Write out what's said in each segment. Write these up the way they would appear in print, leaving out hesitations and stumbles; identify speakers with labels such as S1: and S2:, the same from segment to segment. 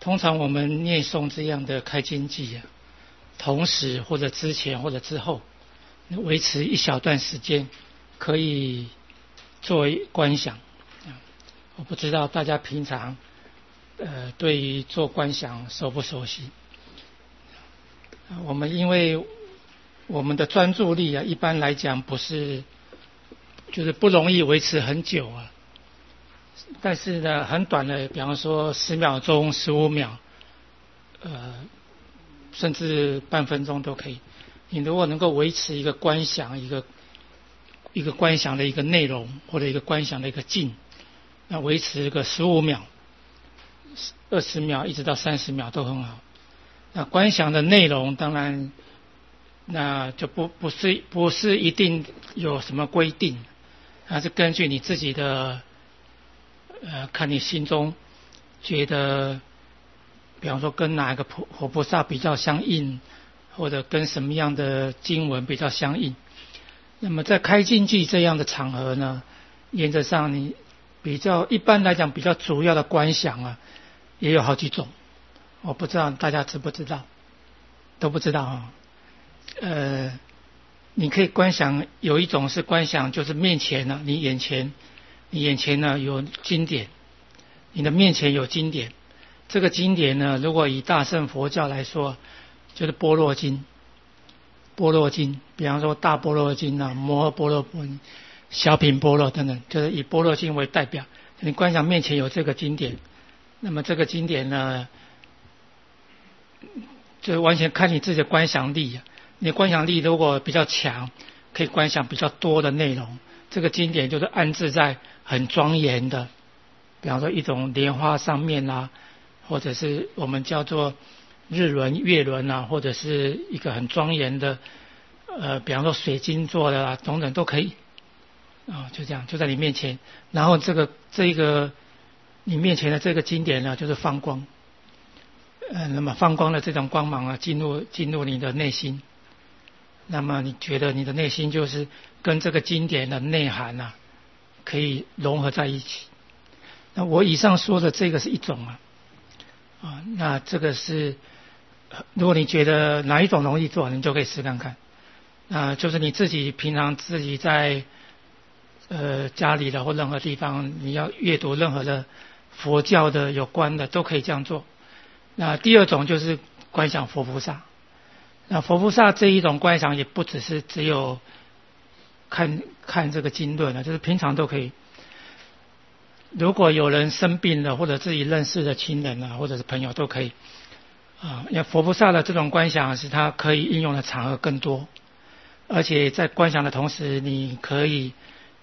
S1: 通常我们念诵这样的开经偈啊，同时或者之前或者之后，维持一小段时间，可以作为观想。我不知道大家平常对于做观想熟不熟悉？我们因为我们的专注力啊，一般来讲就是不容易维持很久啊。但是呢，很短的，比方说10秒钟、15秒，甚至半分钟都可以。你如果能够维持一个观想，一个观想的一个内容，或者一个观想的一个境，那维持个15秒、20秒一直到30秒都很好。那观想的内容当然，那就不是一定有什么规定，它是根据你自己的看你心中觉得，比方说跟哪一个活菩萨比较相应，或者跟什么样的经文比较相应。那么在开经偈这样的场合呢，原则上你一般来讲比较主要的观想啊，也有好几种。我不知道大家知不知道，都不知道啊。你可以观想，有一种是观想，就是面前呢，你眼前呢有经典，你的面前有经典。这个经典呢，如果以大乘佛教来说，就是般若经。般若经，比方说大般若经啊、摩诃般若经、小品般若等等，就是以般若经为代表。你观想面前有这个经典，那么这个经典呢，就完全看你自己的观想力。你的观想力如果比较强，可以观想比较多的内容。这个经典就是安置在很庄严的，比方说一种莲花上面啊，或者是我们叫做日轮、月轮啊，或者是一个很庄严的，比方说水晶做的啊，等等都可以。就这样，就在你面前。然后这个你面前的这个经典呢，就是放光。那么放光的这种光芒啊，进入你的内心。那么你觉得你的内心就是跟这个经典的内涵啊，可以融合在一起。那我以上说的这个是一种那这个是，如果你觉得哪一种容易做，你就可以试看看。就是你平常自己在家里的或任何地方，你要阅读任何的佛教的有关的，都可以这样做。那第二种就是观想佛菩萨。那佛菩萨这一种观想也不只有看这个经论了，就是平常都可以。如果有人生病了，或者自己认识的亲人啊，或者是朋友都可以因为佛菩萨的这种观想是他可以应用的场合更多，而且在观想的同时，你可以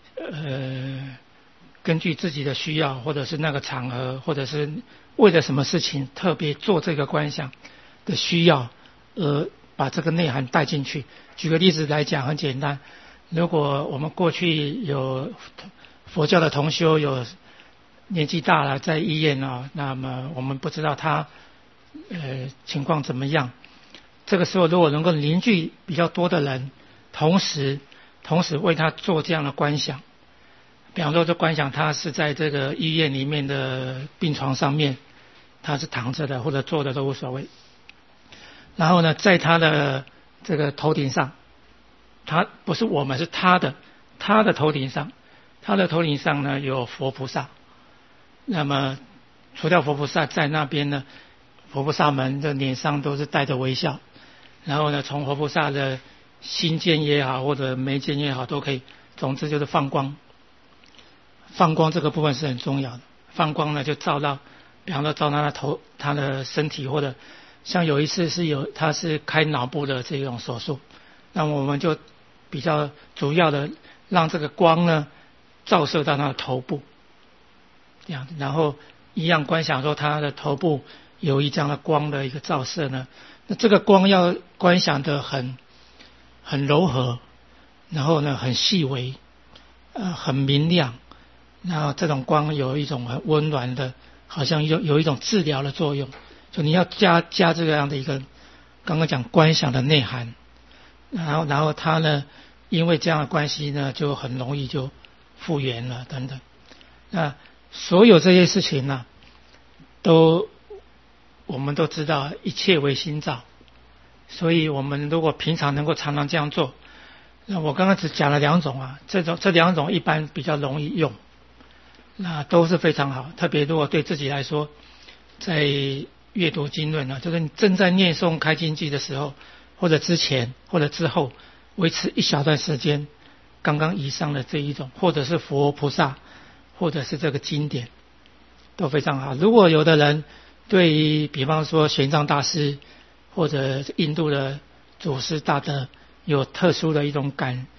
S1: 根据自己的需要，或者是那个场合，或者是为了什么事情特别做这个观想的需要，把这个内涵带进去。举个例子来讲，很简单，如果我们过去有佛教的同修有年纪大了在医院那么我们不知道他情况怎么样，这个时候如果能够凝聚比较多的人，同时为他做这样的观想，比方说这观想他是在这个医院里面的病床上面，他是躺着的或者坐的都无所谓。然后呢，在他的这个头顶上，他不是我们，是他的头顶上，呢有佛菩萨。那么除掉佛菩萨在那边呢，佛菩萨们的脸上都是带着微笑。然后呢，从佛菩萨的心间也好，或者眉间也好，都可以。总之就是放光。放光这个部分是很重要的。放光呢，就照到，比方说照他的头、他的身体，或者像有一次他是开脑部的这种手术，那么我们就比较主要的让这个光呢照射到他的头部，这样，然后一样观想说他的头部有一这样的光的一个照射呢，那这个光要观想的很柔和，然后呢很细微，很明亮，然后这种光有一种很温暖的，好像有一种治疗的作用。就你要加这个样的一个刚刚讲观想的内涵，然后它呢，因为这样的关系呢，就很容易就复原了等等。那所有这些事情呢，都我们都知道一切为心造，所以我们如果平常能够常常这样做，那我刚刚只讲了2种啊，这2种一般比较容易用，那都是非常好。特别如果对自己来说，在阅读经论啊，就是你正在念诵开经记的时候，或者之前或者之后，维持一小段时间，刚刚以上的这一种，或者是佛菩萨，或者是这个经典，都非常好。如果有的人对于比方说玄奘大师或者印度的祖师大德有特殊的一种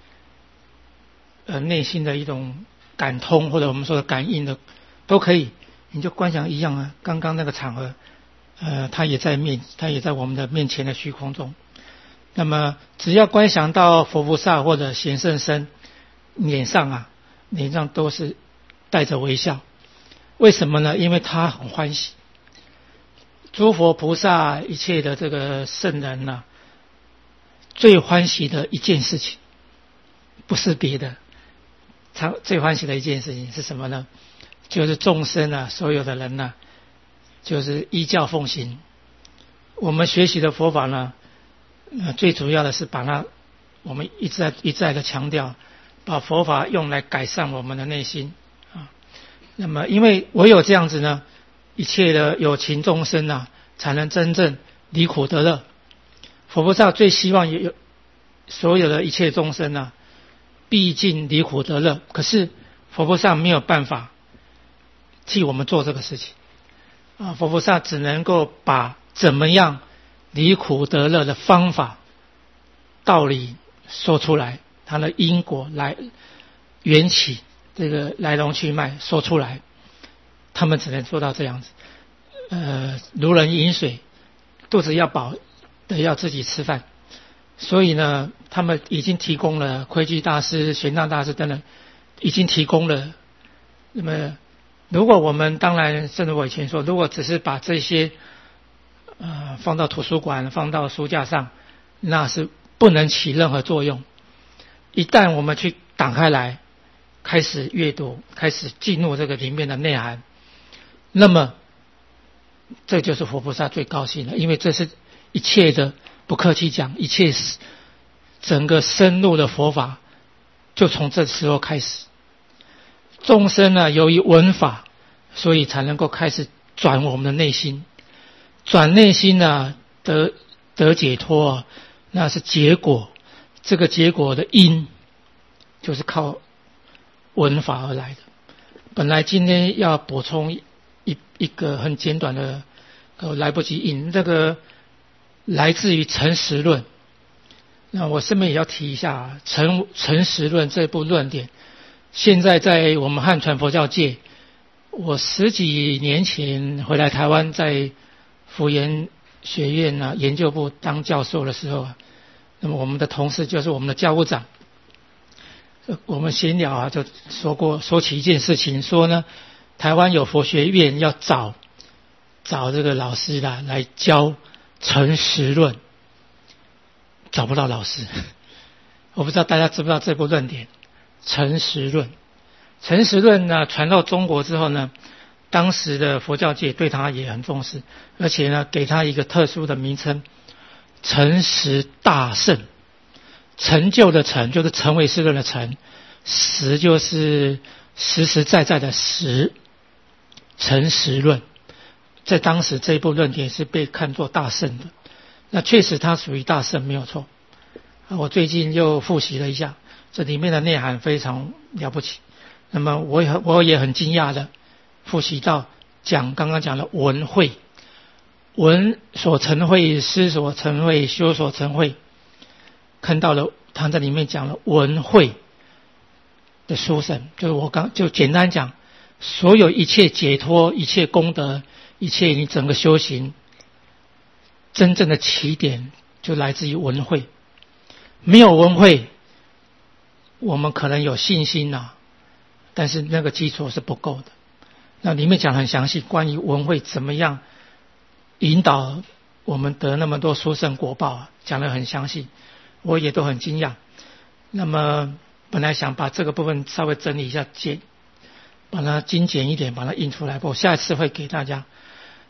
S1: 内心的一种感通，或者我们说的感应的，都可以，你就观想一样啊，刚刚那个场合，他也在我们的面前的虚空中。那么只要观想到佛菩萨或者贤圣僧脸上都是带着微笑，为什么呢？因为他很欢喜。诸佛菩萨一切的这个圣人啊，最欢喜的一件事情不是别的，他最欢喜的一件事情是什么呢？就是众生啊，所有的人啊，就是依教奉行。我们学习的佛法呢，最主要的是我们一再的强调，把佛法用来改善我们的内心啊。那么因为唯有这样子呢，一切的有情众生啊，才能真正离苦得乐。佛菩萨最希望所有的一切众生啊，毕竟离苦得乐。可是佛菩萨没有办法替我们做这个事情啊，佛菩萨只能够把怎么样离苦得乐的方法、道理说出来，它的因果缘起这个来龙去脉说出来，他们只能做到这样子。如人饮水，肚子要饱得要自己吃饭，所以呢，他们已经提供了窥基大师、玄奘大师等等，已经提供了。那么，如果我们当然，正如我以前说，如果只是把这些放到图书馆、放到书架上，那是不能起任何作用。一旦我们去打开来，开始阅读，开始进入这个里面的内涵，那么这就是佛菩萨最高兴的，因为这是一切的，不客气讲，一切整个深入的佛法就从这时候开始。众生呢，由于闻法，所以才能够开始转我们的内心，转内心呢，得解脱，那是结果。这个结果的因就是靠闻法而来的。本来今天要补充一个很简短的，来不及引，这个来自于诚实论。那我顺便也要提一下诚实论这部论点，现在在我们汉传佛教界，我10几年前回来台湾，在辅研学院研究部当教授的时候，那么我们的同事就是我们的教务长，我们闲聊就说起一件事情，说呢，台湾有佛学院要找这个老师来教诚实论，找不到老师。我不知道大家知不知道这部论点诚实论。诚实论呢传到中国之后呢，当时的佛教界对他也很重视，而且呢给他一个特殊的名称，诚实大圣。成就的成就是成为世论的成，实就是实实在在的实，诚实论。在当时这一部论点是被看作大圣的，那确实它属于大圣没有错。我最近又复习了一下，这里面的内涵非常了不起。那么我也很惊讶的复习到刚刚讲的闻慧，闻所成慧，思所成慧，修所成慧，看到了他在里面讲了闻慧的殊胜，就简单讲，所有一切解脱、一切功德、一切你整个修行真正的起点就来自于闻慧。没有闻慧，我们可能有信心但是那个基础是不够的。那里面讲很详细，关于闻慧怎么样引导我们得那么多殊胜果报讲得很详细，我也都很惊讶。那么本来想把这个部分稍微整理一下，把它精简一点，把它印出来，我下一次会给大家。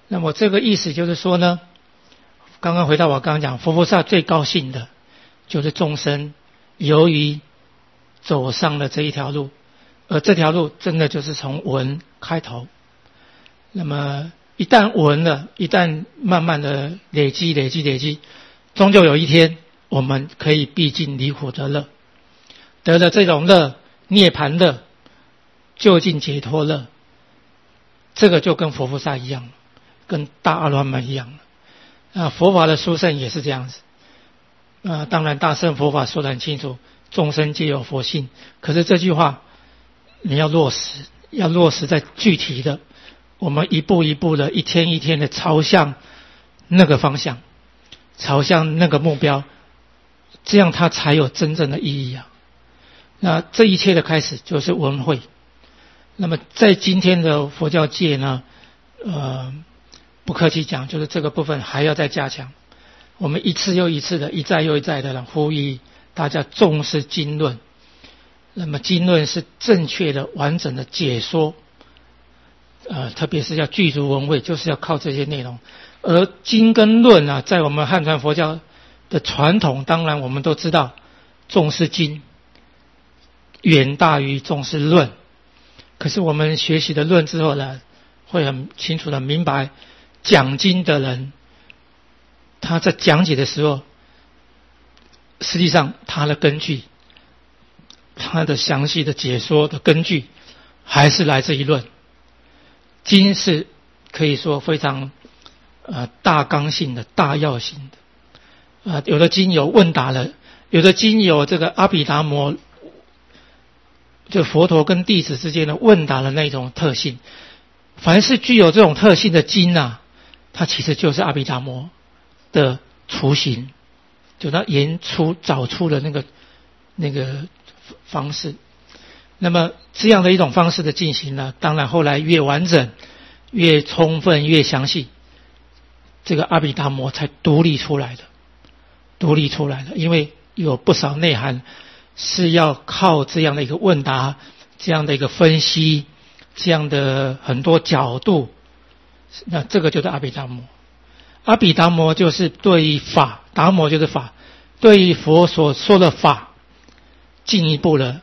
S1: 那么这个意思就是说呢，刚刚回到我刚刚讲，佛菩萨最高兴的就是众生由于走上了这一条路，而这条路真的就是从闻开头。那么一旦闻了，一旦慢慢的累积，终究有一天我们可以毕竟离苦得乐，得了这种乐，涅槃乐，究竟解脱乐，这个就跟佛菩萨一样，跟大阿罗汉们一样佛法的殊胜也是这样子当然大乘佛法说得很清楚，众生皆有佛性，可是这句话你要落实在具体的，我们一步一步的，一天一天的朝向那个方向，朝向那个目标，这样它才有真正的意义那这一切的开始就是闻慧。那么在今天的佛教界呢不客气讲，就是这个部分还要再加强。我们一次又一次的，一再又一再的呼吁大家重视经论。那么经论是正确的完整的解说特别是要具足闻慧，就是要靠这些内容。而经跟论在我们汉传佛教的传统，当然我们都知道重视经远大于重视论，可是我们学习的论之后呢，会很清楚的明白，讲经的人他在讲解的时候，实际上他的根据，他的详细的解说的根据还是来自于论。经是可以说非常大纲性的、大要性的有的经有问答了，有的经有这个阿毗达摩，就佛陀跟弟子之间的问答的那种特性。凡是具有这种特性的经它其实就是阿毗达摩的雏形，就他找出的那个方式。那么这样的一种方式的进行呢，当然后来越完整、越充分、越详细，这个阿毗达摩才独立出来的。因为有不少内涵是要靠这样的一个问答，这样的一个分析，这样的很多角度，那这个就是阿毗达摩。阿毗达摩就是对于法，达摩就是法，对于佛所说的法进一步的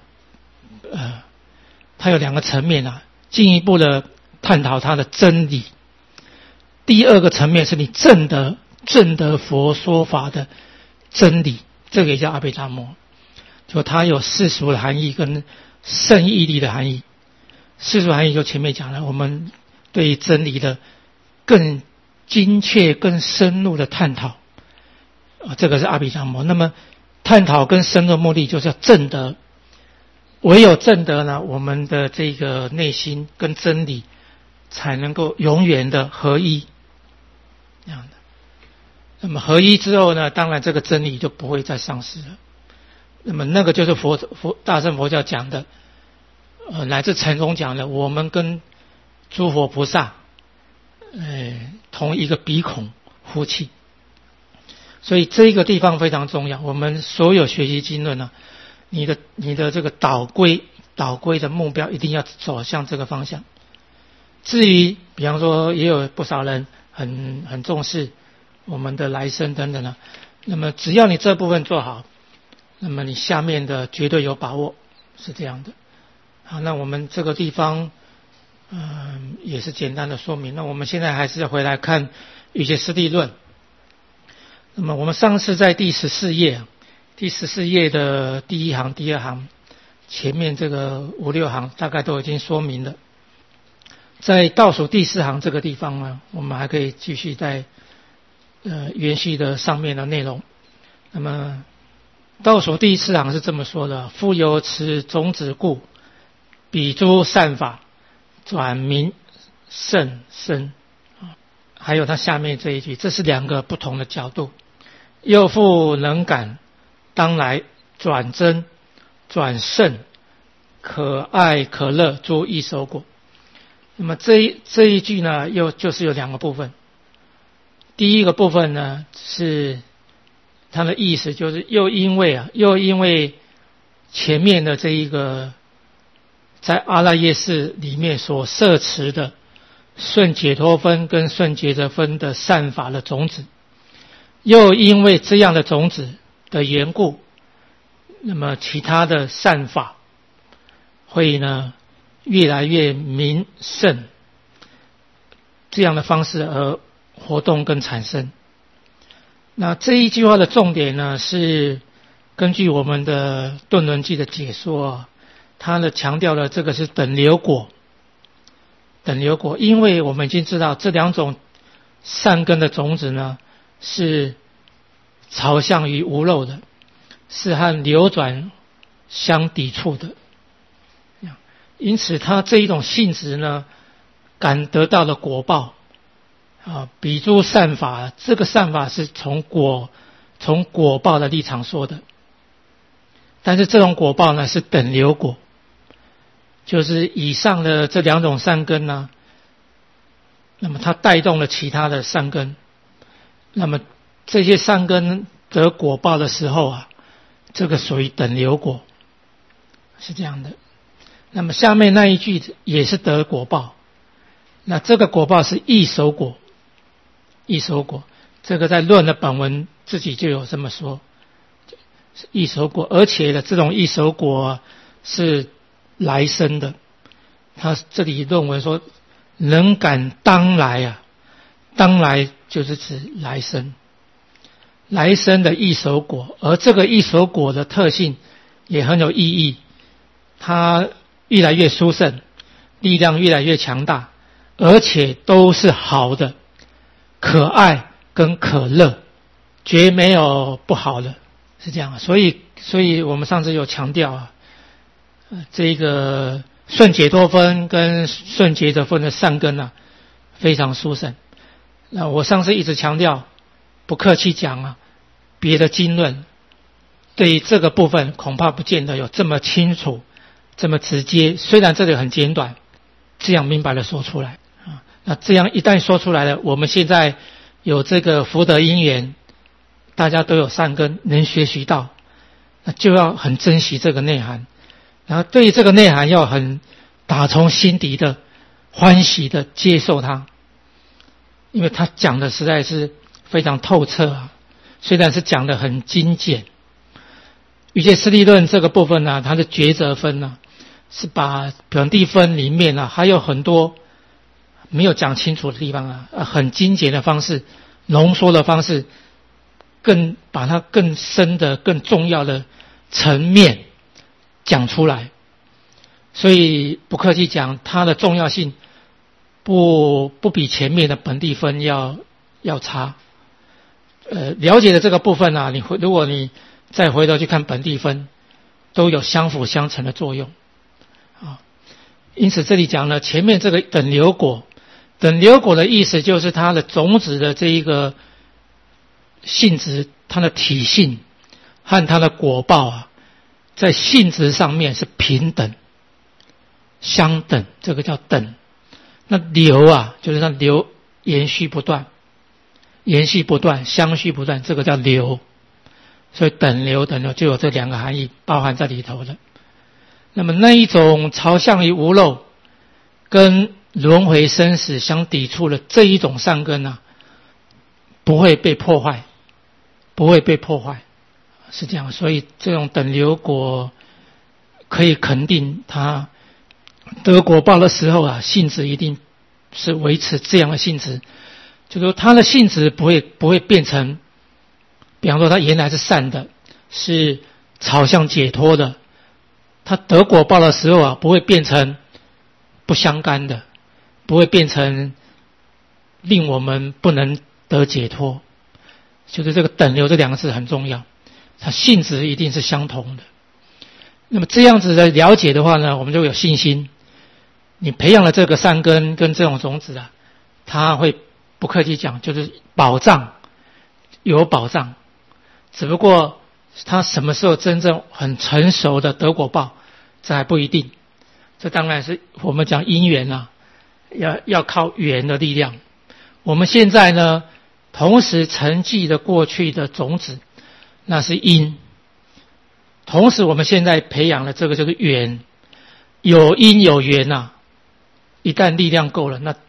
S1: 它有两个层面进一步的探讨它的真理。第二个层面是你证得佛说法的真理，这个也叫阿毗达摩。就它有世俗的含义跟圣义力的含义。世俗含义就前面讲了，我们对真理的更精确、更深入的探讨这个是阿毗达摩。那么探讨跟深入的目的就是要证得，唯有证得呢，我们的这个内心跟真理才能够永远的合一这样的。那么合一之后呢，当然这个真理就不会再丧失了。那么那个就是大乘佛教讲的乃至禅宗讲的，我们跟诸佛菩萨同一个鼻孔呼气。所以这个地方非常重要，我们所有学习经论你的这个导归的目标一定要走向这个方向。至于比方说也有不少人很重视我们的来生等等那么只要你这部分做好，那么你下面的绝对有把握，是这样的。好，那我们这个地方也是简单的说明。那我们现在还是要回来看瑜伽师地论。那么我们上次在第14页的第一行、第二行前面这个5、6行大概都已经说明了。在倒数第4行这个地方呢，我们还可以继续在延续的上面的内容。那么倒数第4行是这么说的：复有此种子故，彼诸善法转名甚深。还有它下面这一句，这是两个不同的角度。又复能感，当来转真转胜，可爱可乐诸异熟果。那么这一句呢，就是有两个部分。第一个部分呢，是它的意思就是又因为前面的这一个在阿赖耶识里面所摄持的顺解脱分跟顺结则分的善法的种子，又因为这样的种子的缘故，那么其他的善法会呢越来越明盛，这样的方式而活动跟产生。那这一句话的重点呢，是根据我们的顿轮记的解说，它的强调了这个是等流果。等流果，因为我们已经知道这两种善根的种子呢，是朝向于无漏的，是和流转相抵触的。因此它这一种性质呢，感得到了果报比诸善法，这个善法是从果报的立场说的，但是这种果报呢是等流果，就是以上的这两种善根呢，那么它带动了其他的善根，那么这些善根得果报的时候这个属于等流果，是这样的。那么下面那一句也是得果报，那这个果报是异熟果，异熟果，这个在论的本文自己就有这么说，异熟果，而且的这种异熟果是来生的。他这里论文说能感当来当来就是指来生，来生的异熟果，而这个异熟果的特性也很有意义，它越来越殊胜，力量越来越强大，而且都是好的，可爱跟可乐，绝没有不好的，是这样。所以我们上次有强调这个顺解脱分跟顺结则分的善根非常殊胜。那我上次一直强调，不客气讲别的经论对于这个部分恐怕不见得有这么清楚这么直接，虽然这里很简短，这样明白的说出来那这样一旦说出来了，我们现在有这个福德因缘，大家都有善根能学习到，那就要很珍惜这个内涵，然后对于这个内涵要很打从心底的欢喜的接受它，因为他讲的实在是非常透彻虽然是讲的很精简。瑜伽师地论这个部分它的抉择分是把本地分里面还有很多没有讲清楚的地方很精简的方式，浓缩的方式，把它更深的更重要的层面讲出来，所以不客气讲，它的重要性不比前面的本地分要差。了解的这个部分如果你再回头去看本地分，都有相辅相成的作用因此这里讲了前面这个等流果，等流果的意思就是它的种子的这一个性质，它的体性和它的果报在性质上面是平等相等，这个叫等。那流就是它流延续不断，相续不断，这个叫流。所以等流就有这两个含义包含在里头的。那么那一种朝向于无漏跟轮回生死相抵触的这一种善根不会被破坏，是这样。所以这种等流果可以肯定它得果报的时候性质一定是维持这样的性质，就是说它的性质不会变成，比方说它原来是善的，是朝向解脱的，它得果报的时候不会变成不相干的，不会变成令我们不能得解脱，就是这个等流这两个字很重要，它性质一定是相同的。那么这样子的了解的话呢，我们就有信心，你培养了这个善根跟这种种子它会不客气讲就是有保障，只不过他什么时候真正很成熟的得果报，这还不一定。这当然是我们讲因缘要靠缘的力量。我们现在呢，同时承继的过去的种子，那是因；同时我们现在培养的这个就是缘，有因有缘一旦力量够了，那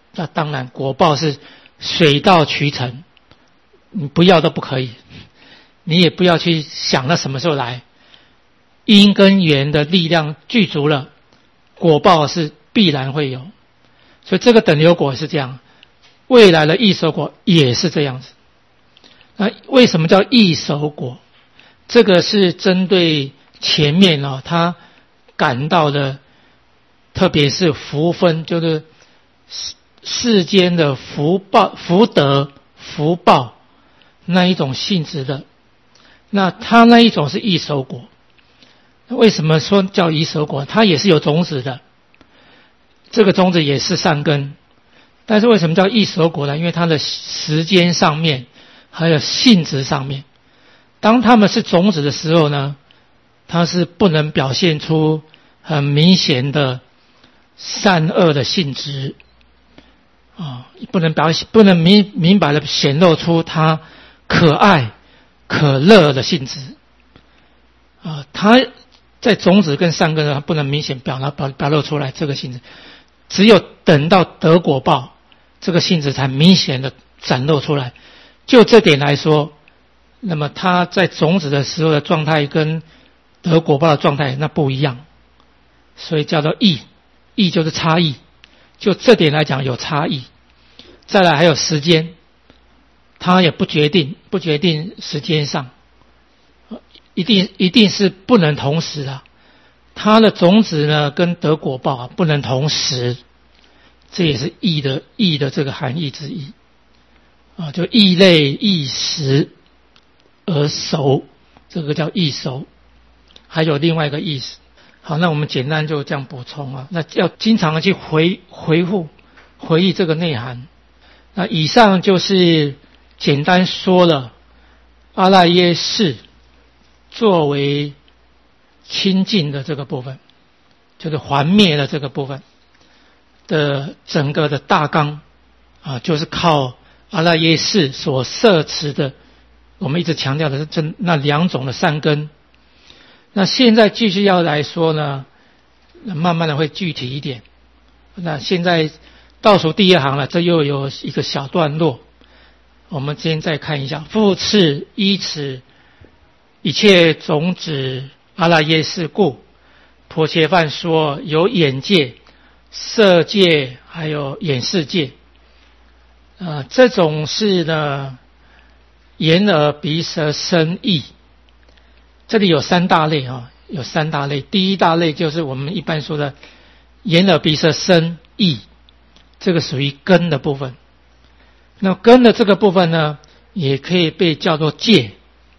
S1: 那当然果报是水到渠成，你不要都不可以，你也不要去想那什么时候来，因跟缘的力量具足了，果报是必然会有。所以这个等流果是这样，未来的异熟果也是这样子。那为什么叫异熟果？这个是针对前面他感到的，特别是福分，就是世间的福报、福德、福报那一种性质的。那它那一种是异熟果。为什么说叫异熟果？它也是有种子的，这个种子也是善根，但是为什么叫异熟果呢？因为它的时间上面还有性质上面，当它们是种子的时候呢，它是不能表现出很明显的善恶的性质不能明白的显露出它可爱可乐的性质它在种子跟善根上不能明显表露出来这个性质，只有等到得果报，这个性质才明显的展露出来。就这点来说，那么它在种子的时候的状态跟得果报的状态那不一样，所以叫做异。异就是差异，就这点来讲有差异。再来还有时间，它也不决定时间上，一定是不能同时啊。它的种子呢跟得果报不能同时，这也是异的这个含义之一就异类异时而熟，这个叫异熟。还有另外一个意思。好，那我们简单就这样补充那要经常的去回忆这个内涵。那以上就是简单说了阿赖耶识作为清净的这个部分，就是还灭的这个部分的整个的大纲就是靠阿赖耶识所摄持的，我们一直强调的是那两种的善根。那现在继续要来说呢，慢慢的会具体一点。那现在倒数第二行了，这又有一个小段落，我们先再看一下。复次依此一切种子阿赖耶识故，婆伽梵说有眼界、色界还有眼识界这种是呢眼耳鼻舌身意。这里有三大类有三大类。第一大类就是我们一般说的眼耳鼻舌身意，这个属于根的部分。那根的这个部分呢，也可以被叫做界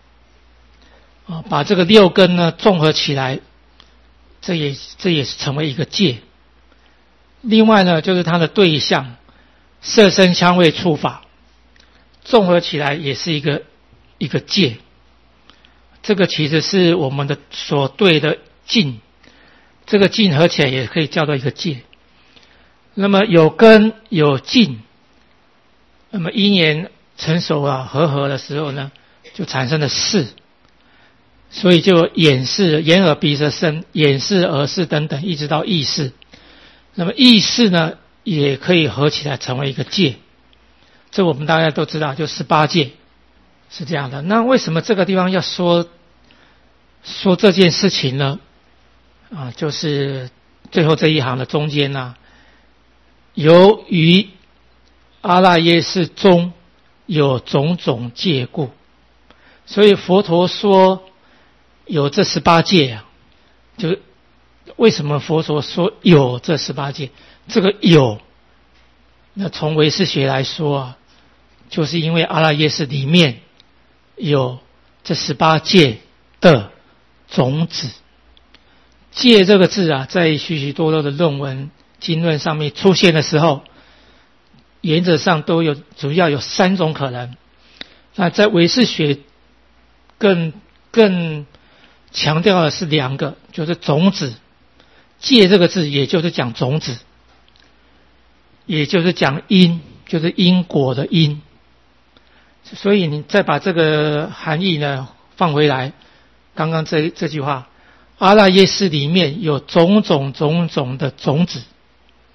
S1: 把这个六根呢综合起来，这也是成为一个界。另外呢，就是它的对象色声香味触法，综合起来也是一个界。这个其实是我们的所对的境，这个境合起来也可以叫做一个界。那么有根有境，那么因缘成熟和的时候呢，就产生了识，所以就眼识、眼耳鼻舌身、眼识、耳识等等，一直到意识。那么意识呢，也可以合起来成为一个界。这我们大家都知道，就18界是这样的。那为什么这个地方要说这件事情呢？就是最后这一行的中间由于阿赖耶识中有种种界故，所以佛陀说有这18界就是为什么佛陀说有这18界？这个有，那从唯识学来说就是因为阿赖耶识里面有这18界的种子。界这个字在许许多多的论文经论上面出现的时候，原则上都有主要有3种可能。那在唯识学更强调的是2个，就是种子。界这个字也就是讲种子，也就是讲因，就是因果的因。所以你再把这个含义呢放回来，刚刚这句话，阿赖耶识里面有种种的种子，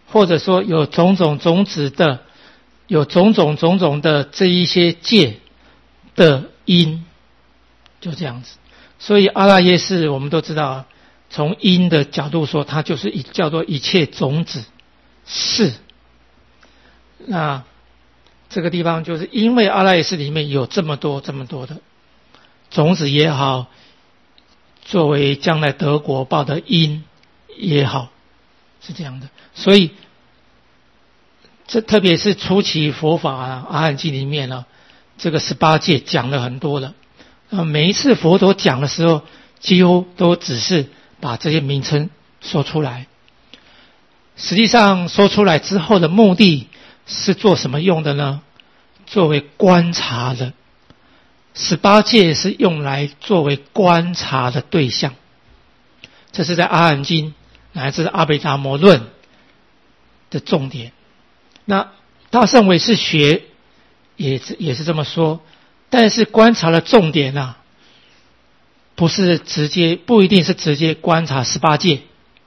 S1: 或者说有种种种子的，有种种种种的这一些界的因，就这样子。所以阿赖耶识我们都知道，从因的角度说，它就是叫做一切种子是。那这个地方就是因为阿赖耶识里面有这么多的种子也好，作为将来得果报的因也好，是这样的。所以这特别是初期佛法阿含经里面呢，这个18戒讲了很多了。每一次佛陀讲的时候，几乎都只是把这些名称说出来。实际上说出来之后的目的是做什么用的呢？作为观察的。18戒是用来作为观察的对象。这是在阿含经乃至阿毗达摩论的重点。那大乘唯识学也是这么说，但是观察的重点不一定是直接观察18戒，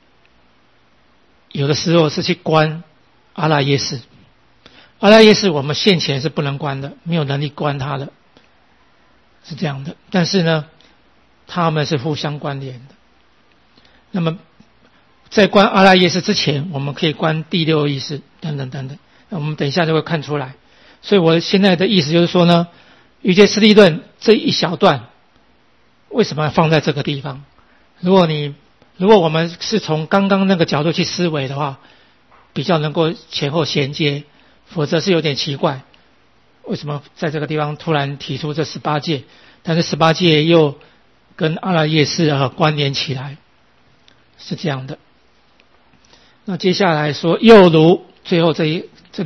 S1: 有的时候是去观阿赖耶识。阿赖耶识我们现前是不能观的，没有能力观它的，是这样的。但是呢，他们是互相关联的。那么在观阿赖耶识之前，我们可以观第六意识等等等等，我们等一下就会看出来。所以我现在的意思就是说呢，瑜伽师地论这一小段为什么要放在这个地方？如果我们是从刚刚那个角度去思维的话，比较能够前后衔接，否则是有点奇怪。为什么在这个地方突然提出这18戒，但是18戒又跟阿赖耶识关联起来，是这样的。那接下来说又如，最后这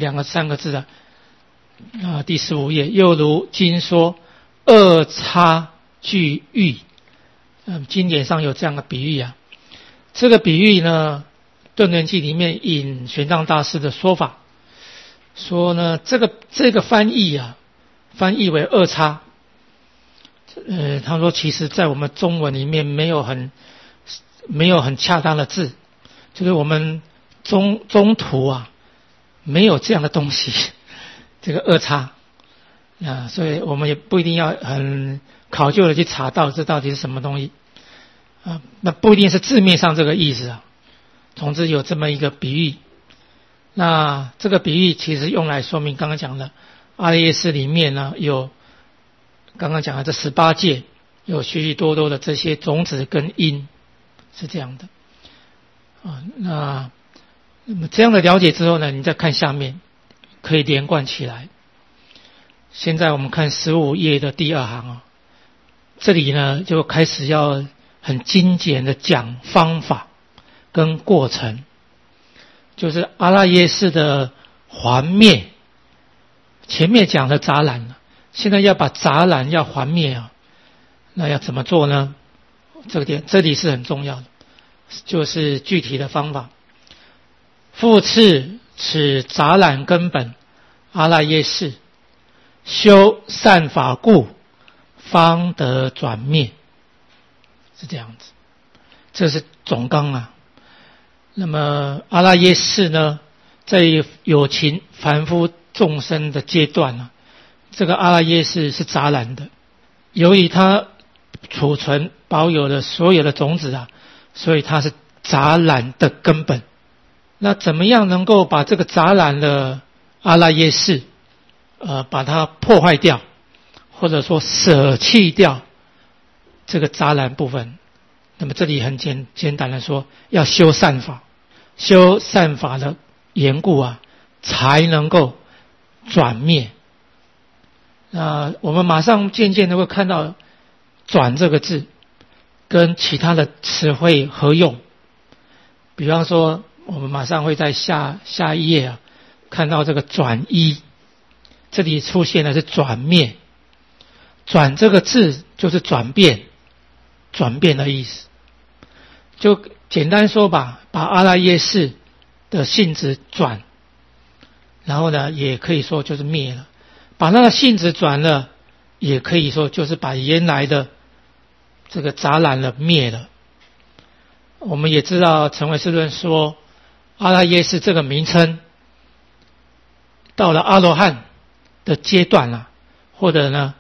S1: 3个字第15页，又如经说二叉俱喻。经典上有这样的比喻这个比喻呢，顿圆记里面引玄奘大师的说法，说呢这个翻译为二叉。他说其实在我们中文里面没有很恰当的字，就是我们中途没有这样的东西，这个二叉所以我们也不一定要很考究的去查到这到底是什么东西那不一定是字面上这个意思总之有这么一个比喻。那这个比喻其实用来说明刚刚讲的阿赖耶识里面呢，有刚刚讲的这18戒，有许许多多的这些种子跟因，是这样的那么这样的了解之后呢，你再看下面可以连贯起来。现在我们看15页的第2行这里呢就开始要很精简的讲方法跟过程，就是阿赖耶识的还灭。前面讲的杂染现在要把杂染要还灭那要怎么做呢？这里是很重要的，就是具体的方法。复次此杂染根本阿赖耶识，修善法故，方得转灭，是这样子。这是总纲那么阿赖耶识呢，在有情凡夫众生的阶段这个阿赖耶识是杂染的，由于它储存保有了所有的种子所以它是杂染的根本。那怎么样能够把这个杂染的阿赖耶识把它破坏掉，或者说舍弃掉这个杂染部分？那么这里很简单的说，要修善法，修善法的缘故才能够转灭。我们马上渐渐的会看到转这个字跟其他的词汇合用。比方说我们马上会在下一页看到这个转依，这里出现的是转灭。转这个字就是转变的意思。就简单说吧，把阿赖耶识的性质转，然后呢也可以说就是灭了。把那个性质转了，也可以说就是把原来的这个杂染了灭了。我们也知道成唯识论说阿赖耶识这个名称，到了阿罗汉的阶段啊，或者呢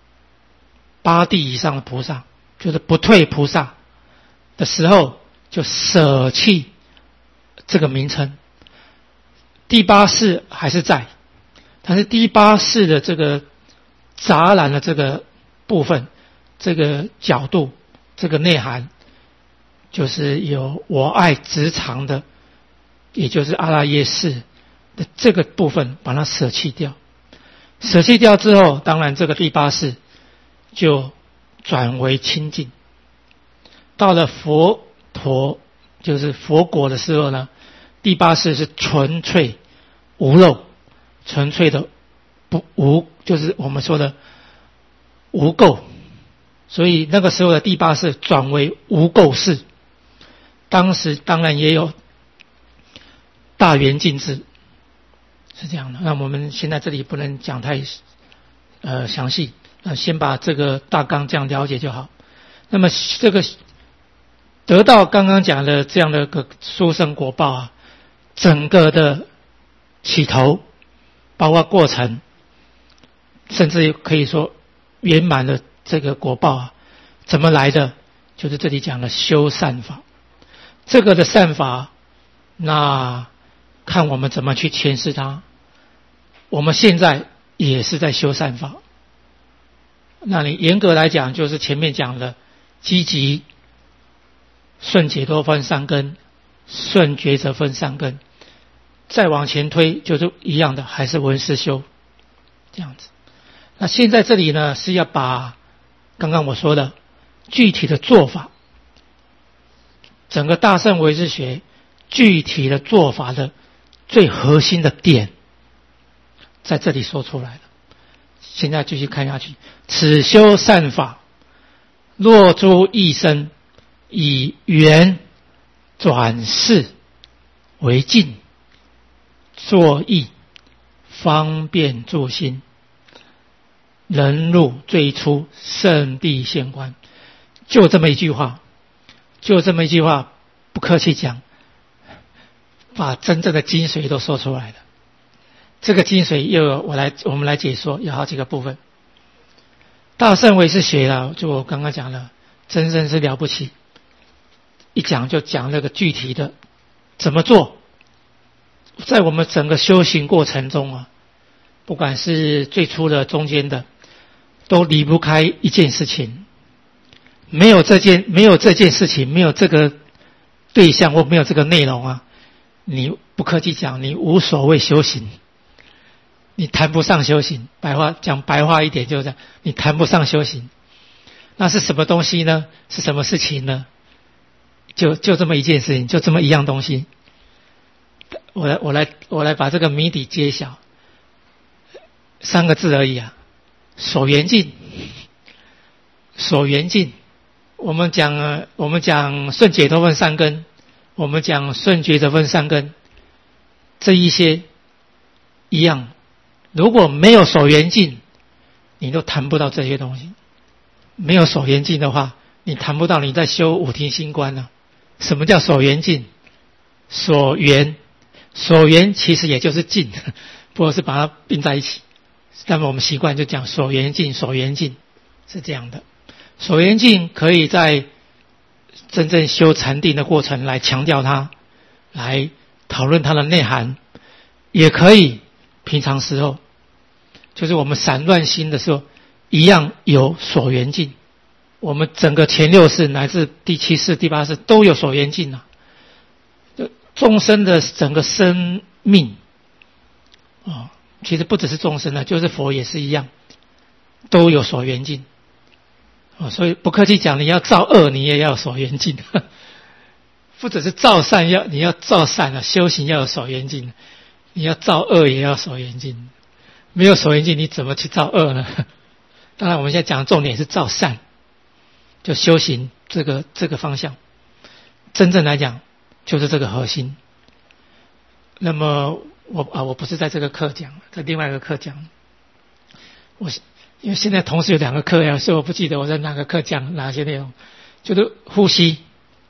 S1: 8地以上的菩萨，就是不退菩萨的时候，就舍弃这个名称。第8识还是在，但是第8识的这个杂染的这个部分，这个角度，这个内涵，就是有我爱执常的，也就是阿赖耶识的这个部分，把它舍弃掉。舍弃掉之后，当然这个第8识就转为清净。到了佛陀，就是佛果的时候呢，第8识是纯粹无漏，纯粹的无，就是我们说的无垢。所以那个时候的第8识转为无垢识。当时当然也有大圆镜智，是这样的。那我们现在这里不能讲太详细，先把这个大纲这样了解就好。那么这个得到刚刚讲的这样的个殊胜果报啊，整个的起头，包括过程，甚至可以说圆满的这个果报啊，怎么来的？就是这里讲的修善法。这个的善法，那看我们怎么去诠释它。我们现在也是在修善法。那你严格来讲，就是前面讲的积极、顺解脱分3根，顺觉者分3根，再往前推就是一样的，还是闻思修这样子。那现在这里呢，是要把刚刚我说的具体的做法，整个大乘唯识学具体的做法的最核心的点，在这里说出来了。现在继续看下去。此修善法，若诸异生，以缘转世为境，作意方便助心，人入最初圣地现观。就这么一句话，就这么一句话，不客气讲，把真正的精髓都说出来了。这个精髓又有我们来解说，有好几个部分。大乘唯识学了，就我刚刚讲了，真正是了不起，一讲就讲那个具体的怎么做。在我们整个修行过程中啊，不管是最初的、中间的，都离不开一件事情。没有这件事情，没有这个对象或没有这个内容啊，你不客气讲，你无所谓修行，你谈不上修行。讲白话一点就是这样，你谈不上修行。那是什么东西呢？是什么事情呢？就这么一件事情，就这么一样东西。我来把这个谜底揭晓。3个字而已啊，所缘境。所缘境。我们讲顺解脱分3根，我们讲顺觉者分3根，这一些一样。如果没有所缘境，你都谈不到这些东西。没有所缘境的话，你谈不到你在修五停心观呢。什么叫所缘境？所缘其实也就是境，不过是把它并在一起。那么我们习惯就讲所缘境，所缘境是这样的。所缘境可以在真正修禅定的过程来强调它，来讨论它的内涵，也可以平常时候，就是我们散乱心的时候，一样有所缘境。我们整个前6识乃至第7识、第8识都有所缘境啊。众生的整个生命其实不只是众生就是佛也是一样，都有所缘境。所以不客气讲，你要造恶，你也要有所缘境。不只是造善，你要造善修行要有所缘境。你要造恶也要有所缘境。没有所缘境，你怎么去造恶呢？当然，我们现在讲的重点是造善，就修行这个方向。真正来讲，就是这个核心。那么我不是在这个课讲，在另外一个课讲。因为现在同时有2个课所以我不记得我在哪个课讲哪些内容。就是呼吸，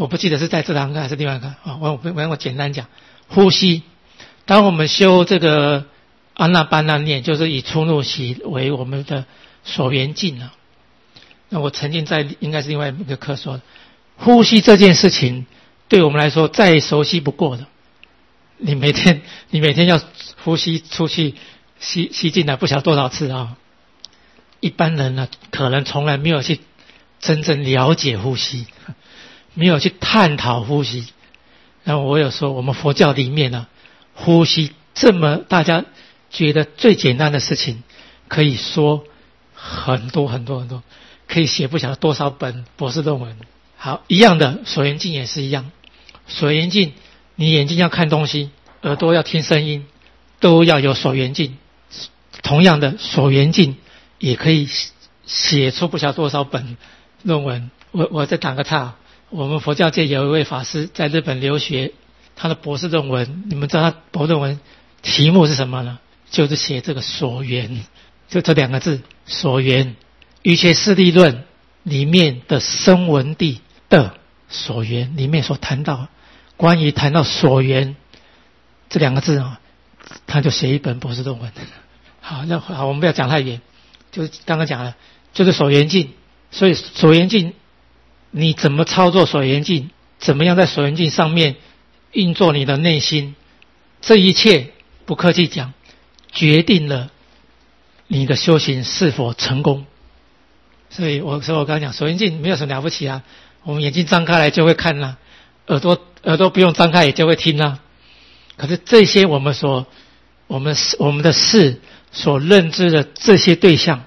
S1: 我不记得是在这堂课还是另外一个啊。我简单讲，呼吸。当我们修这个阿那般那念，就是以出入息为我们的所缘境啊。那我曾经在应该是另外一个课说，呼吸这件事情对我们来说再熟悉不过的。你每天要呼吸出去吸进来不晓得多少次啊。一般人呢，可能从来没有去真正了解呼吸，没有去探讨呼吸。然后我有说，我们佛教里面呢，呼吸这么大家觉得最简单的事情，可以说很多，可以写不晓得多少本博士论文。好，一样的，所缘境也是一样。所缘境，你眼睛要看东西，耳朵要听声音，都要有所缘境。同样的，所缘境也可以写出不晓得多少本论文。我再打个岔，我们佛教界有一位法师在日本留学，他的博士论文，你们知道他博士论文题目是什么呢？就是写这个所缘，就这两个字，所缘。瑜伽师地论里面的声闻地的所缘里面所谈到，关于谈到所缘这两个字啊，他就写一本博士论文。好，我们不要讲太远，就是刚刚讲了，就是所缘境。所以所缘境，你怎么操作所缘境，怎么样在所缘境上面运作你的内心，这一切不客气讲，决定了你的修行是否成功。所以我刚刚讲所缘境没有什么了不起啊，我们眼睛张开来就会看啦，耳朵不用张开也就会听啦。可是这些我们的事所认知的这些对象，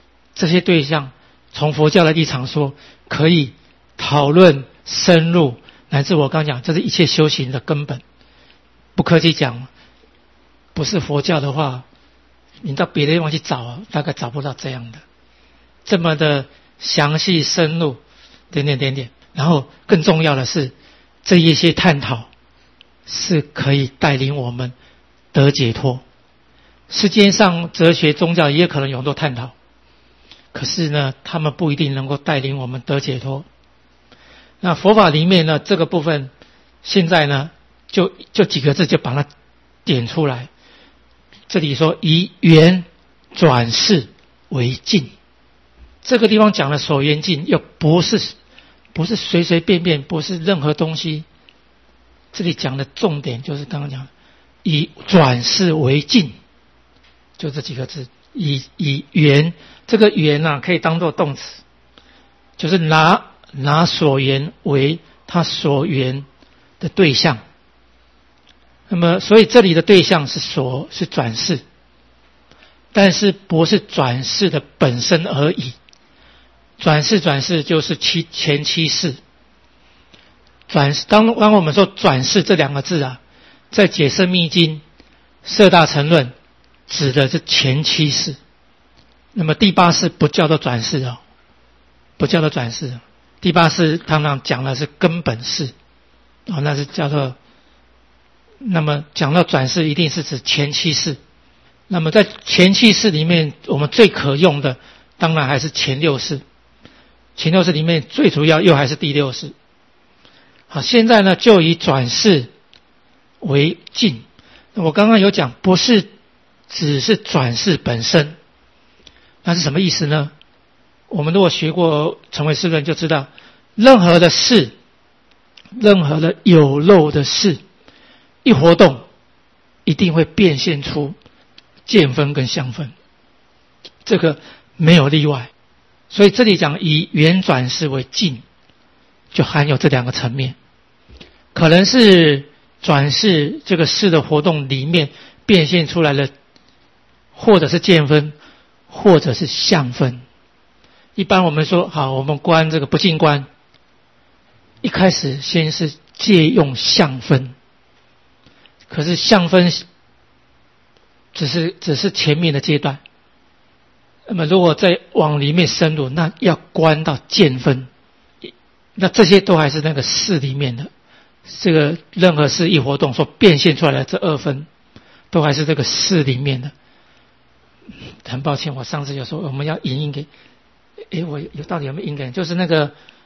S1: 从佛教的立场说，可以讨论深入，乃至我刚讲，这是一切修行的根本。不客气讲，不是佛教的话，你到别的地方去找，大概找不到这样的这么的详细深入，点。然后更重要的是，这一些探讨是可以带领我们得解脱。世界上哲学宗教也可能有很多探讨，可是呢，他们不一定能够带领我们得解脱。那佛法里面呢，这个部分现在呢，就几个字就把它点出来。这里说以缘转世为境，这个地方讲的所缘境，又不是随随便便，不是任何东西。这里讲的重点就是刚刚讲以转世为境，就这几个字。以缘，这个缘啊，可以当作动词，就是拿所缘为他所缘的对象。那么所以这里的对象是转世，但是不是转世的本身而已。转世就是前七世。当我们说转世这两个字啊，在解释密经摄大乘论指的是前七世。那么第八世不叫做转世哦，不叫做转世。第八世常常讲的是根本世哦，那是叫做。那么讲到转世，一定是指前七世。那么在前七世里面，我们最可用的当然还是前六世。前六世里面最主要又还是第六世。好，现在呢就以转世为境。我刚刚有讲，不是只是转世本身，那是什么意思呢？我们如果学过成唯识论就知道，任何的事，任何的有漏的事，一活动一定会变现出见分跟相分，这个没有例外。所以这里讲以缘转世为境，就含有这两个层面。可能是转世这个事的活动里面变现出来了，或者是见分，或者是相分。一般我们说好，我们观这个不净观，一开始先是借用相分，可是相分只是前面的阶段。那么如果再往里面深入，那要观到见分，那这些都还是那个事里面的。这个任何事一活动所变现出来的这二分，都还是这个事里面的。很抱歉，我上次有说我们要引给，我到底有没有引给？就是那个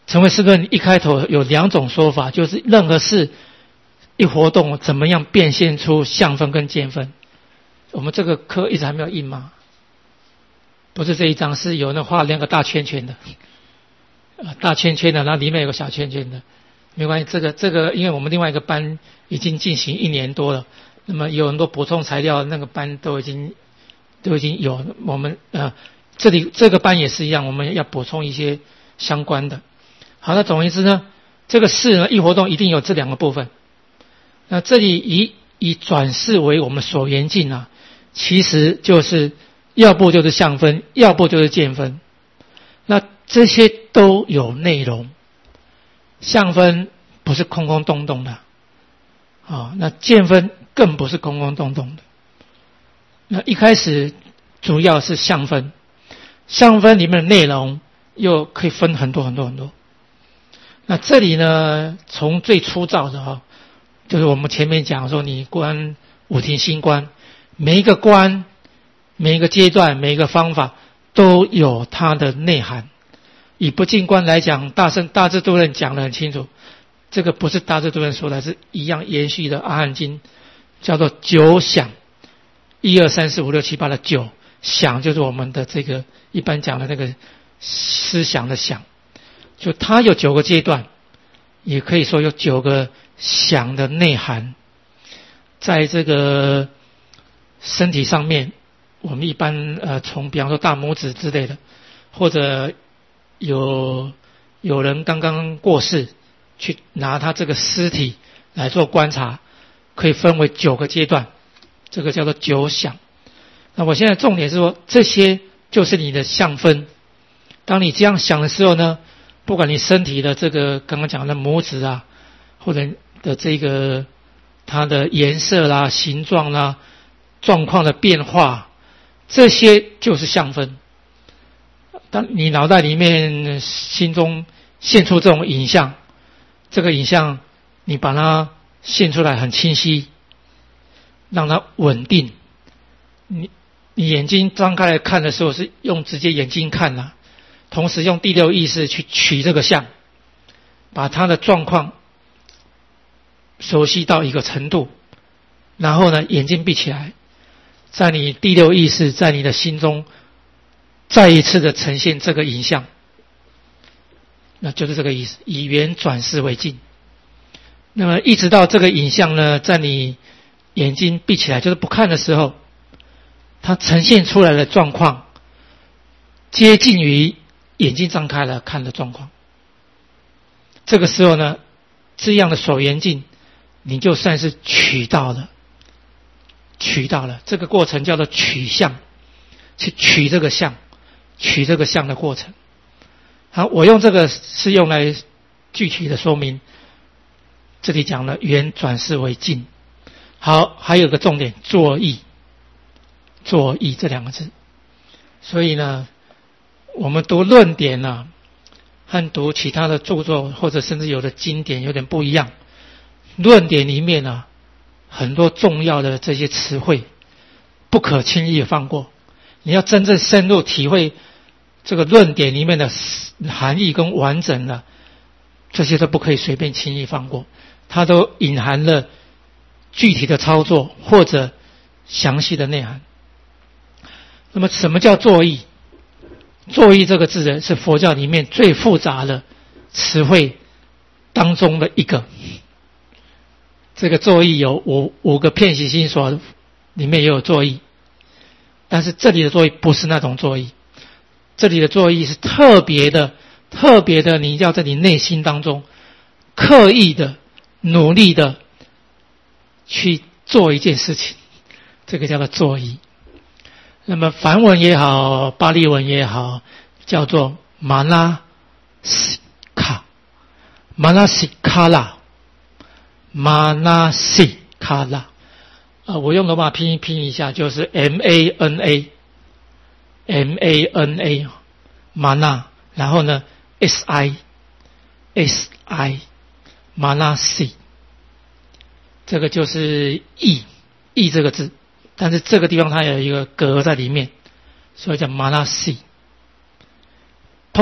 S1: 成唯识论一开头有2种说法，就是任何事一活动怎么样变现出相分跟见分。我们这个课一直还没有印吗？不是这一张，是有那画2个大圈圈的，大圈圈的，然后里面有个小圈圈的。没关系，这个，因为我们另外一个班已经进行1年多了，那么有很多补充材料，那个班都已经有。我们这里这个班也是一样，我们要补充一些相关的。好，那总而言之呢，这个事呢，一活动一定有这2个部分。那这里以转世为我们所缘境啊，其实就是要不就是相分，要不就是见分。那这些都有内容，相分不是空空洞洞的，那见分更不是空空洞洞的。那一开始主要是相分，相分里面的内容又可以分很多很多很多。那这里呢，从最粗糙的就是我们前面讲说，你观五停心观，每一个观、每一个阶段、每一个方法都有它的内涵。以不净观来讲，大智度论讲得很清楚，这个不是大智度论说的，是一样延续的阿含经，叫做9想，1、2、3、4、5、6、7、8的9想，就是我们的这个一般讲的那个思想的想，就它有9个阶段，也可以说有9个想的内涵。在这个身体上面，我们一般从比方说大拇指之类的，或者有人刚刚过世，去拿他这个尸体来做观察，可以分为9个阶段，这个叫做9想。那我现在重点是说，这些就是你的相分。当你这样想的时候呢，不管你身体的这个刚刚讲的拇指啊，或者的这个它的颜色啦、形状啦、状况的变化，这些就是相分。当你脑袋里面心中现出这种影像，这个影像你把它现出来很清晰，让它稳定。你眼睛张开来看的时候是用直接眼睛看啦，同时用第6意识去取这个相，把它的状况熟悉到一个程度，然后呢眼睛闭起来，在你第6意识在你的心中再一次的呈现这个影像，那就是这个意思，以缘转世为境。那么一直到这个影像呢，在你眼睛闭起来就是不看的时候，它呈现出来的状况接近于眼睛张开了看的状况。这个时候呢，这样的所缘境你就算是取到了，这个过程叫做取相，去取这个相，取这个相的过程。好，我用这个是用来具体的说明这里讲了缘转世为境。好，还有个重点，作意这2个字。所以呢，我们读论点呢，和读其他的著作或者甚至有的经典有点不一样。论点里面呢，很多重要的这些词汇不可轻易放过。你要真正深入体会这个论点里面的含义跟完整的，这些都不可以随便轻易放过，它都隐含了具体的操作或者详细的内涵。那么什么叫作意？作意这个字呢，是佛教里面最复杂的词汇当中的一个。这个作意有五个遍习心所里面也有作意，但是这里的作意不是那种作意，这里的作意是特别的，你要在你内心当中刻意的努力的去做一件事情，这个叫做作意。那么梵文也好，巴利文也好，叫做马拉西卡拉，我用罗马拼音拼一下，就是 MANA 玛那，然后呢 SI 玛那西，这个就是意这个字，但是这个地方它有一个格在里面，所以叫玛那西。通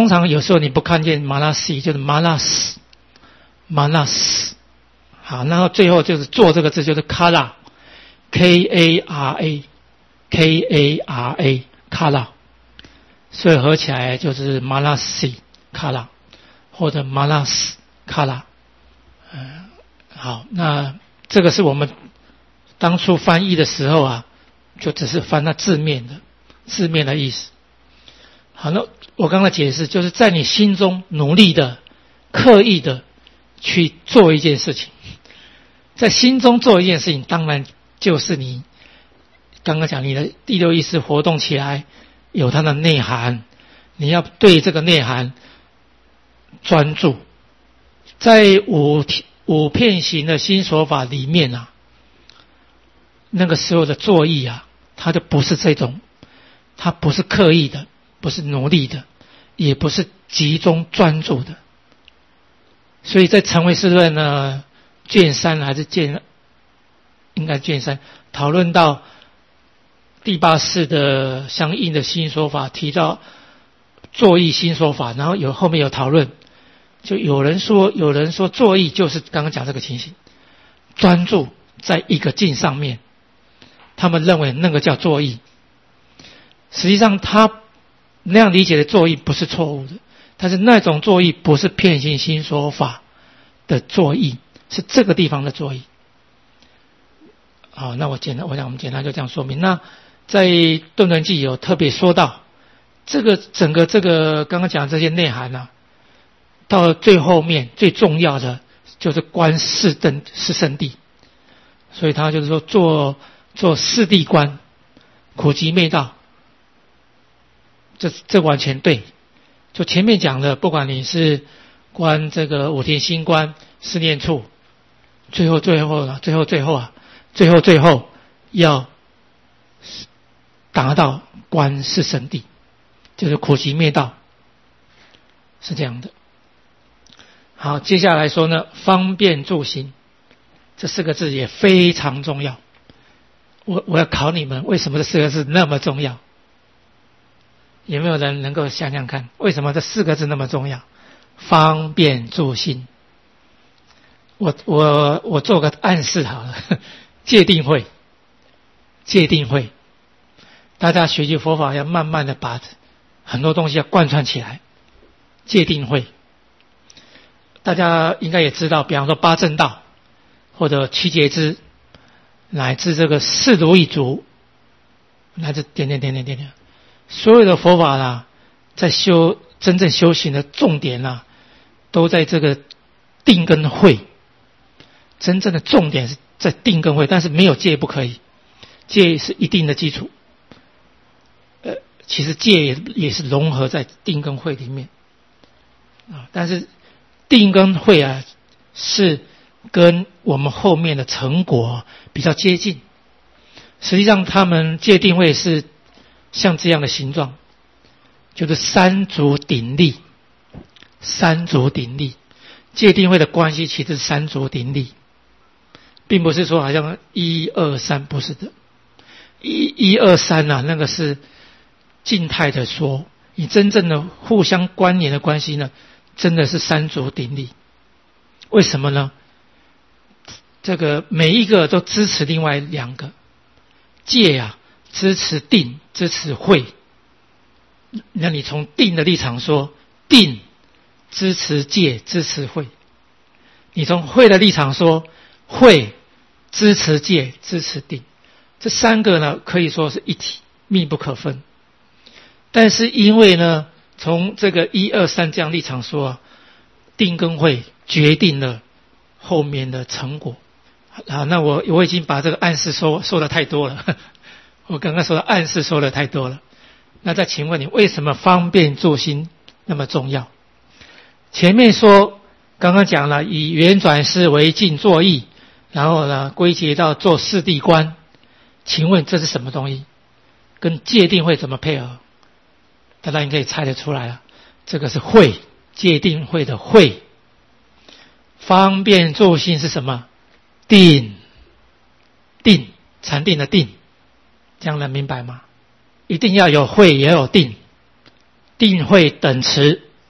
S1: 通常有时候你不看见麻拉西，就是麻拉斯，麻拉斯。好，然后最后就是做这个字就是卡拉 ，K-A-R-A， K-A-R-A， 卡拉，所以合起来就是麻拉西卡拉，或者麻拉斯卡拉。好，那这个是我们当初翻译的时候啊，就只是翻它字面的意思。好，那我刚才解释，就是在你心中努力的、刻意的去做一件事情，在心中做一件事情，当然就是你刚刚讲你的第六意识活动起来，有它的内涵，你要对这个内涵专注。在五片型的心所法里面啊，那个时候的作意啊，它就不是这种，它不是刻意的，不是努力的，也不是集中专注的。所以在成唯识论呢，卷3还是应该卷3讨论到第8式的相应的心所法，提到作意心所法，然后后面有讨论，就有人说作意就是刚刚讲这个情形，专注在一个境上面，他们认为那个叫作意。实际上他那样理解的作意不是错误的，但是那种作意不是片性心所法的作意，是这个地方的作意。好，那我想我们简单就这样说明。那在顿顿记有特别说到这个整个这个刚刚讲这些内涵啊，到了最后面最重要的就是观四圣谛，所以他就是说做四谛观，苦集灭道，这完全对。就前面讲的，不管你是观这个五田心观、四念处，最后要达到观四圣谛，就是苦集灭道，是这样的。好，接下来说呢，方便住心，这4个字也非常重要。我要考你们，为什么这4个字那么重要？有没有人能够想想看，为什么这4个字那么重要？方便住心。我做个暗示好了，戒定慧，大家学习佛法要慢慢的把很多东西要贯穿起来。戒定慧，大家应该也知道，比方说八正道，或者七劫支，乃至这个四如意足，乃至点，所有的佛法啦，在真正修行的重点啦，都在这个定跟慧。真正的重点是在定跟慧，但是没有戒不可以，戒是一定的基础。其实戒也是融合在定跟慧里面啊，但是定跟慧啊是跟我们后面的成果比较接近。实际上他们戒定慧是像这样的形状，就是三足鼎立。戒定慧的关系其实是三足鼎立，并不是说好像1、2、3，不是的。1、2、3啊，那个是静态的说，你真正的互相关联的关系呢，真的是三足鼎立。为什么呢？这个每一个都支持另外2个。戒啊，支持定，支持慧。那你从定的立场说，定支持戒，支持慧；你从慧的立场说，慧支持戒，支持定。这3个呢，可以说是一体，密不可分。但是因为呢，从这个1、2、3这样立场说，定跟慧决定了后面的成果。好，那我已经把这个暗示说的太多了，我刚刚说的暗示说的太多了。那再请问你，为什么方便住心那么重要？前面说刚刚讲了，以圆转思为境作意，然后呢归结到做四谛观。请问这是什么东西？跟戒定慧怎么配合？大家应该可以猜得出来了，这个是慧，戒定慧的慧。方便住心是什么？定，禅定的定，这样能明白吗？一定要有慧也有定，定慧等持，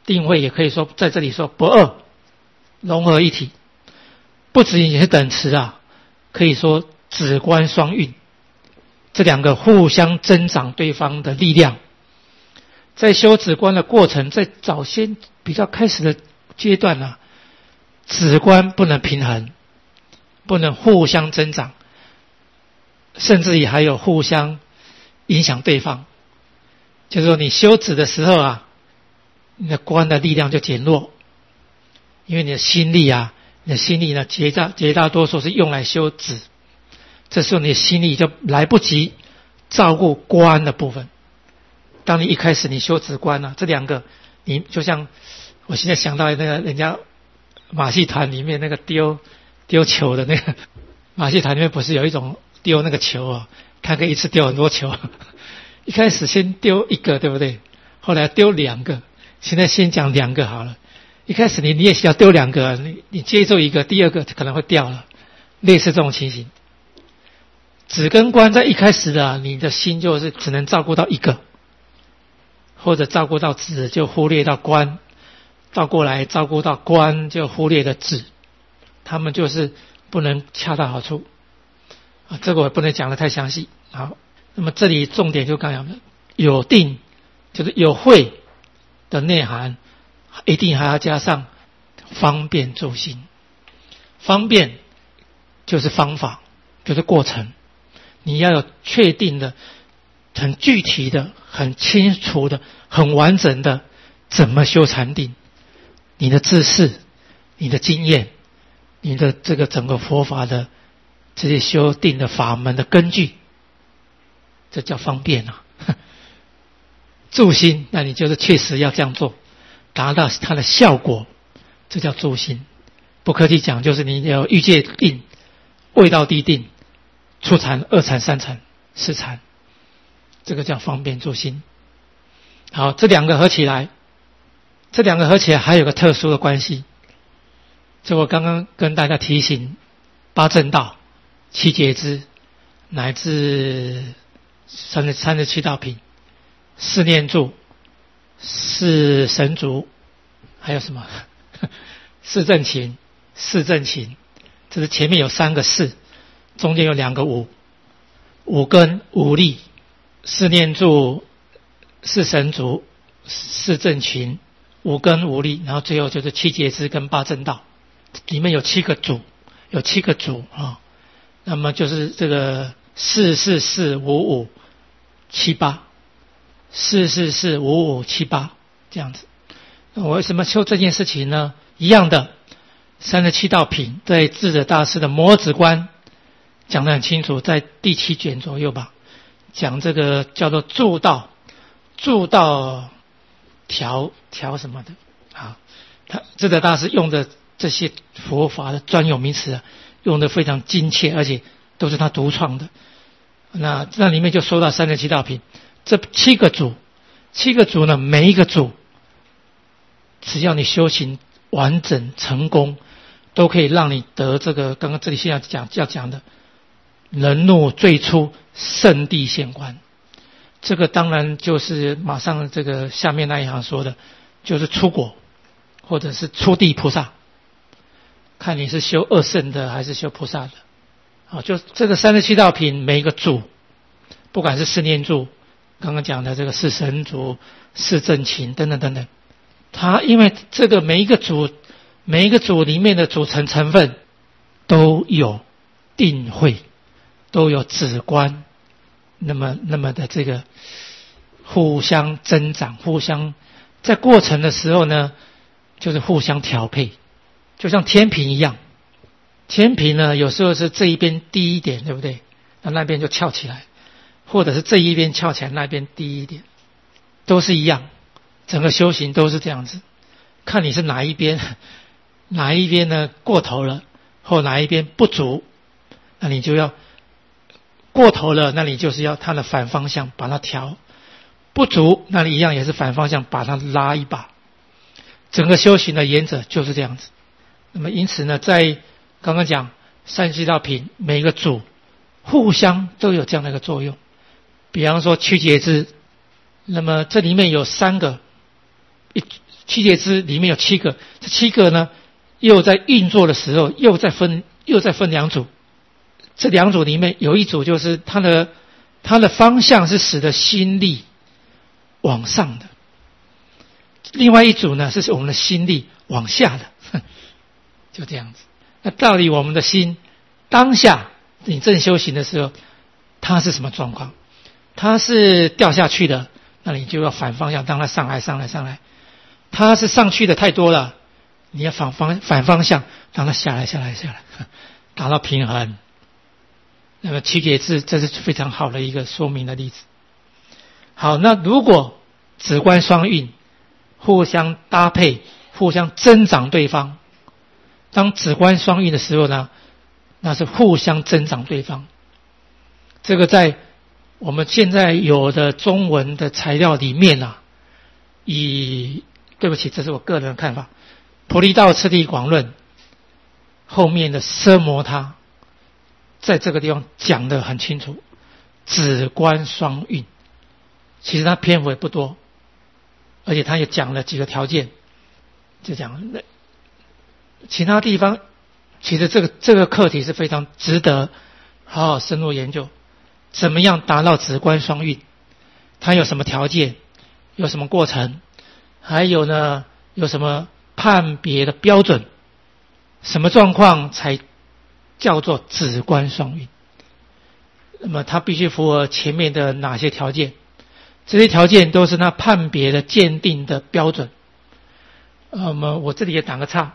S1: 定慧也可以说在这里说不二，融合一体，不止也是等持啊，可以说止观双运，这两个互相增长对方的力量。在修止观的过程，在早先比较开始的阶段啊，止观不能平衡，不能互相增长，甚至于还有互相影响对方。就是说你修止的时候啊，你的观的力量就减弱，因为你的心力呢绝大多数是用来修止，这时候你的心力就来不及照顾观的部分。当你一开始你修止观啊，这两个你就像我现在想到那个人家马戏团里面那个丢球的那个，马戏团里面不是有一种丢那个球啊，他可以一次丢很多球，一开始先丢一个对不对，后来丢两个，现在先讲两个好了。一开始你也需要丢两个，你接受一个，第二个可能会掉了，类似这种情形。止跟观在一开始的你的心就是只能照顾到一个，或者照顾到止就忽略到观，倒过来照顾到观就忽略了止，他们就是不能恰到好处啊，这个我不能讲得太详细。好，那么这里重点就刚讲的有定，就是有慧的内涵，一定还要加上方便助心。方便就是方法，就是过程，你要有确定的、很具体的、很清楚的、很完整的怎么修禅定，你的知识、你的经验、你的这个整个佛法的这些修定的法门的根据，这叫方便啊。助心，那你就是确实要这样做，达到它的效果，这叫助心。不客气讲，就是你有欲界定、味道地定、初禅、二禅、三禅、四禅，这个叫方便助心。好，这两个合起来还有个特殊的关系，这我刚刚跟大家提醒，八正道、七觉支乃至37道品、四念住、四神足，还有什么四正勤、四正勤，这是前面有三个四，中间有两个五，五根五力，四念住、四神足、四正勤、五根五力，然后最后就是七觉支跟八正道，里面有七个组啊。那么就是这个4 4 4 5 5 7 8 4 4 4 5 5 7 8这样子。那我为什么修这件事情呢？一样的37道品，在智者大师的摩止观讲得很清楚，在第7卷左右吧，讲这个叫做助道调什么的啊。他智者大师用的这些佛法的专有名词啊，用得非常精切，而且都是他独创的。那里面就说到37道品，这7个组呢，每一个组只要你修行完整成功，都可以让你得这个刚刚这里现在要讲的人怒最初圣地现观。这个当然就是马上这个下面那一行说的，就是出果或者是出地菩萨，看你是修二圣的还是修菩萨的。好，就这个37道品每一个组，不管是四念住，刚刚讲的这个四神足、四正勤等等等等，它因为这个每一个组里面的组成成分都有定慧，都有止观，那么的这个互相增长，互相在过程的时候呢，就是互相调配，就像天平一样。天平呢，有时候是这一边低一点，对不对？那边就翘起来，或者是这一边翘起来，那边低一点，都是一样。整个修行都是这样子，看你是哪一边呢过头了，或哪一边不足，那你就要过头了，那你就是要它的反方向把它调，不足，那你一样也是反方向把它拉一把。整个修行的原则就是这样子。那么因此呢，在刚刚讲37道品每个组互相都有这样的一个作用。比方说七觉支，那么这里面有3个， 七节支里面有7个，这7个呢又在运作的时候又再分2组，这2组里面有一组就是它的方向是使得心力往上的，另外一组呢是我们的心力往下的，就这样子。那到底我们的心当下你正修行的时候，它是什么状况？它是掉下去的，那你就要反方向，让它上来。它是上去的太多了，你要反方向，让它下来，达到平衡。那么七节支这是非常好的一个说明的例子。好，那如果止观双运互相搭配，互相增长对方，当止观双运的时候呢，那是互相增长对方。这个在我们现在有的中文的材料里面啊，对不起，这是我个人的看法，菩提道次第广论后面的奢摩他在这个地方讲得很清楚，止观双运，其实它篇幅也不多，而且它也讲了几个条件，就讲其他地方其实这个课题是非常值得好好深入研究，怎么样达到止观双运，它有什么条件，有什么过程，还有呢有什么判别的标准，什么状况才叫做止观双运，那么它必须符合前面的哪些条件，这些条件都是它判别的鉴定的标准。我这里也打个岔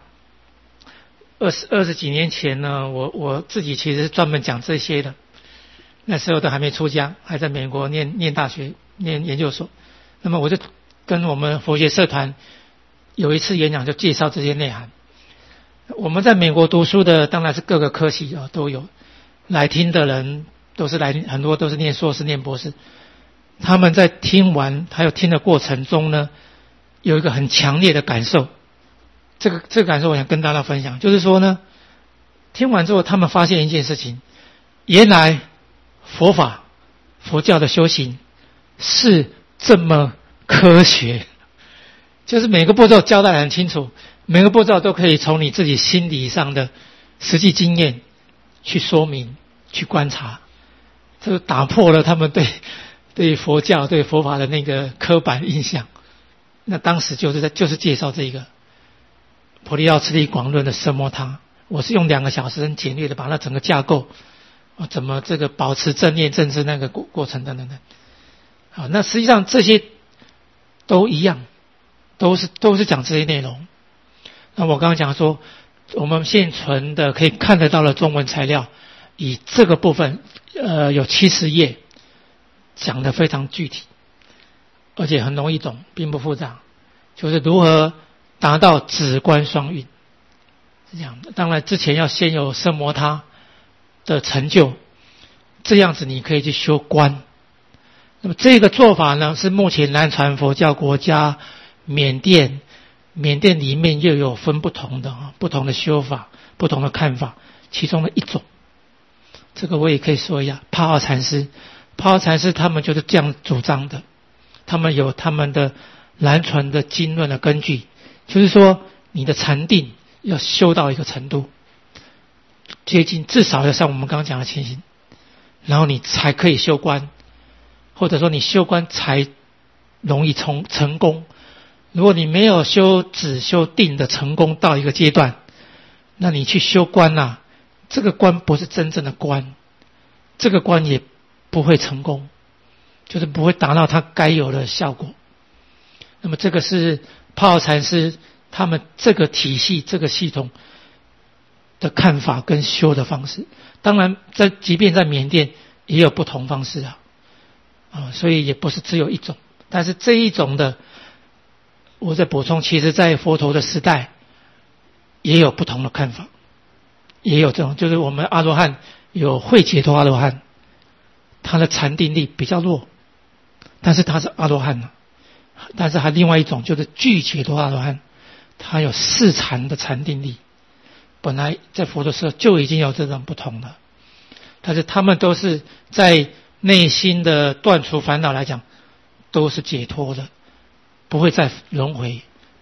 S1: ，20几年前呢，我自己其实是专门讲这些的，那时候都还没出家，还在美国念大学念研究所，那么我就跟我们佛学社团有一次演讲就介绍这些内涵。我们在美国读书的当然是各个科系都有，来听的人都是很多都是念硕士念博士，他们在听完还有听的过程中呢，有一个很强烈的感受，这个感受我想跟大家分享，就是说呢，听完之后他们发现一件事情，原来佛教的修行是这么科学，就是每个步骤交代得很清楚，每个步骤都可以从你自己心理上的实际经验去说明去观察，这个打破了他们对佛教对佛法的那个刻板印象。那当时就是介绍这个菩提道次第广论的奢摩他，我是用2个小时很简略的把它整个架构，怎么这个保持正念正知那个过程等等等。好，那实际上这些都一样，都是讲这些内容。那我刚刚讲说，我们现存的可以看得到的中文材料，以这个部分有70页，讲得非常具体，而且很容易懂，并不复杂，就是如何达到止观双运，是这样的。当然之前要先有奢摩他的成就，这样子你可以去修观。那么这个做法呢，是目前南传佛教国家缅甸里面又有分不同的修法，不同的看法，其中的一种，这个我也可以说一下，帕奥禅师他们就是这样主张的，他们有他们的南传的经论的根据，就是说你的禅定要修到一个程度，接近至少要像我们刚刚讲的情形，然后你才可以修观，或者说你修观才容易成功。如果你没有修止修定的成功到一个阶段，那你去修观啊，这个观不是真正的观，这个观也不会成功，就是不会达到它该有的效果。那么这个是帕奥禅师他们这个体系这个系统的看法跟修的方式。当然即便在缅甸也有不同方式所以也不是只有一种，但是这一种的我再补充，其实在佛陀的时代也有不同的看法，也有这种，就是我们阿罗汉有慧解脱阿罗汉，他的禅定力比较弱，但是他是阿罗汉但是还另外一种就是具解脱阿罗汉，他有四禅的禅定力，本来在佛的时候就已经有这种不同的，但是他们都是在内心的断除烦恼来讲都是解脱的，不会再轮回，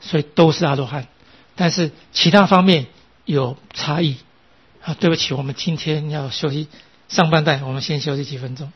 S1: 所以都是阿罗汉，但是其他方面有差异。对不起，我们今天要休息上半段，我们先休息几分钟。